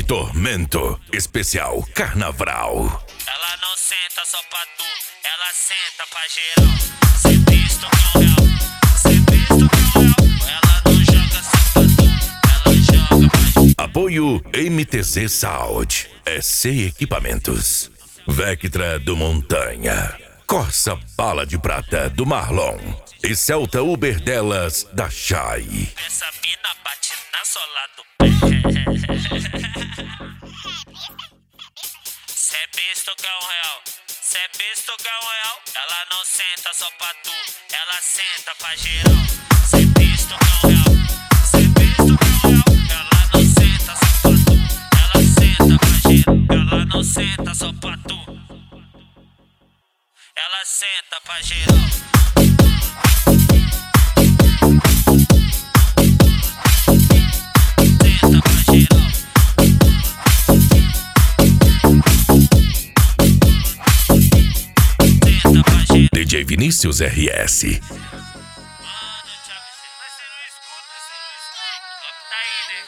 Tormento especial Carnaval. Ela não senta só pra tu, ela senta pra geral. Cê visto com real, cê visto com real. Ela não joga só pra tu, ela joga pra geral. Apoio MTZ Sound, SC Equipamentos, Vectra do Montanha, Corsa Bala de Prata do Marlon e Celta Uber delas da Chay. Essa mina bate na sola do pé. Cê visto que é um real, cê visto que é um real. Ela não senta só pra tu, ela senta pra geral. Cê visto que é um real, cê visto que é um real. Ela não senta só pra tu, ela senta pra geral. Ela não senta só pra tu, ela senta pra geral. DJ Vinícius RS. Mano, eu te avisei, mas você não escuta, O golpe tá aí, né?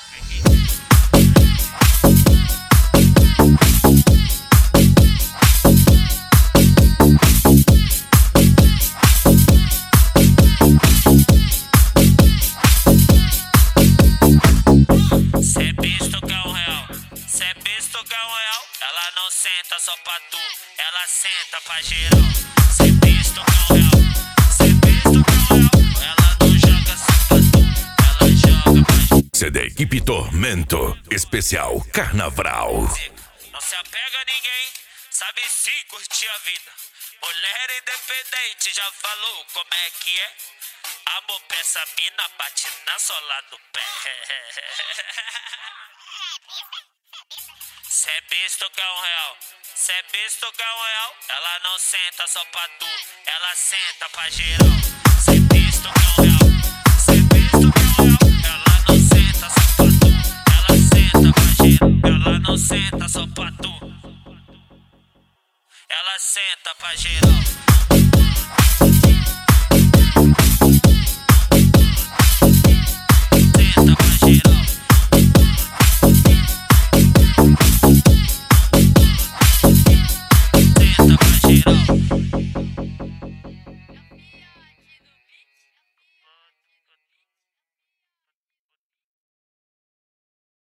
Cê visto que é um real, cê visto que é um real. Ela não senta só pra tu, ela senta pra geral. Cê visto que é um real, cê visto que é um real. Ela não joga só pra tu, ela joga pra geral. CD Equipe Tormento especial Carnaval. Não se apega a ninguém, sabe sim curtir a vida. Mulher independente já falou como é que é. Amor pra essa mina bate na sola do pé. Cê visto que é um real, cê visto que é um real. Ela não senta só pra tu, ela senta pra geral. Cê visto que é um real, cê visto que é um real. Ela não senta só pra tu, ela senta pra geral. Ela não senta só pra tu, ela senta pra geral.